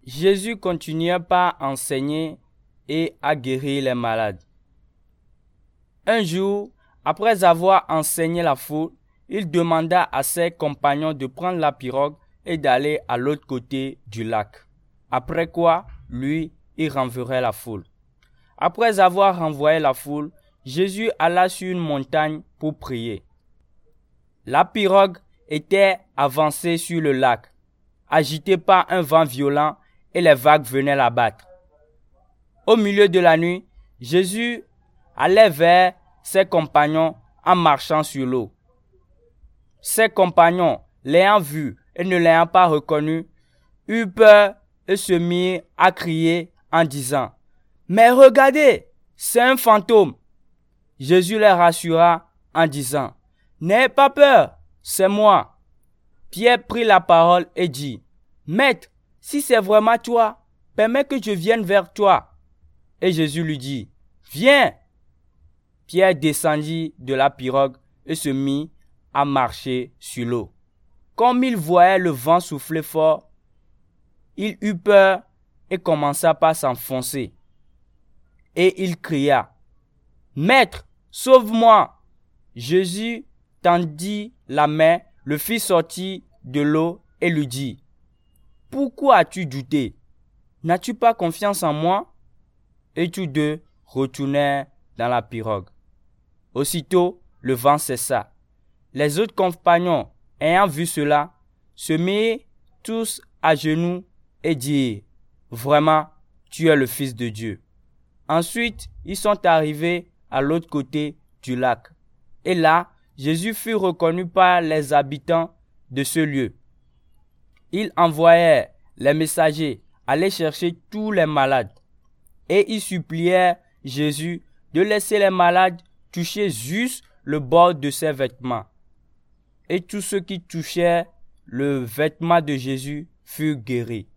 Jésus continuait par enseigner et à guérir les malades. Un jour, après avoir enseigné la foule, il demanda à ses compagnons de prendre la pirogue et d'aller à l'autre côté du lac. Après quoi, lui, il renverrait la foule. Après avoir renvoyé la foule, Jésus alla sur une montagne pour prier. La pirogue était avancée sur le lac, agitée par un vent violent et les vagues venaient la battre. Au milieu de la nuit, Jésus allait vers ses compagnons en marchant sur l'eau. Ses compagnons, l'ayant vu et ne l'ayant pas reconnu, eurent peur et se mirent à crier en disant « Mais regardez, c'est un fantôme !» Jésus les rassura en disant « N'ayez pas peur, c'est moi. » Pierre prit la parole et dit « Maître, si c'est vraiment toi, permets que je vienne vers toi. » Et Jésus lui dit « Viens !» Pierre descendit de la pirogue et se mit à marcher sur l'eau. Comme il voyait le vent souffler fort, il eut peur et commença par s'enfoncer. Et il cria « Maître, sauve-moi !» Jésus tendit la main, le fit sortir de l'eau et lui dit « Pourquoi as-tu douté? N'as-tu pas confiance en moi ?» Et tous deux retournèrent dans la pirogue. Aussitôt, le vent cessa. Les autres compagnons, ayant vu cela, se mirent tous à genoux et dirent « Vraiment, tu es le Fils de Dieu. » Ensuite, ils sont arrivés à l'autre côté du lac. Et là, Jésus fut reconnu par les habitants de ce lieu. Ils envoyèrent les messagers aller chercher tous les malades. Et ils supplièrent Jésus de laisser les malades toucher juste le bord de ses vêtements. Et tous ceux qui touchèrent le vêtement de Jésus furent guéris.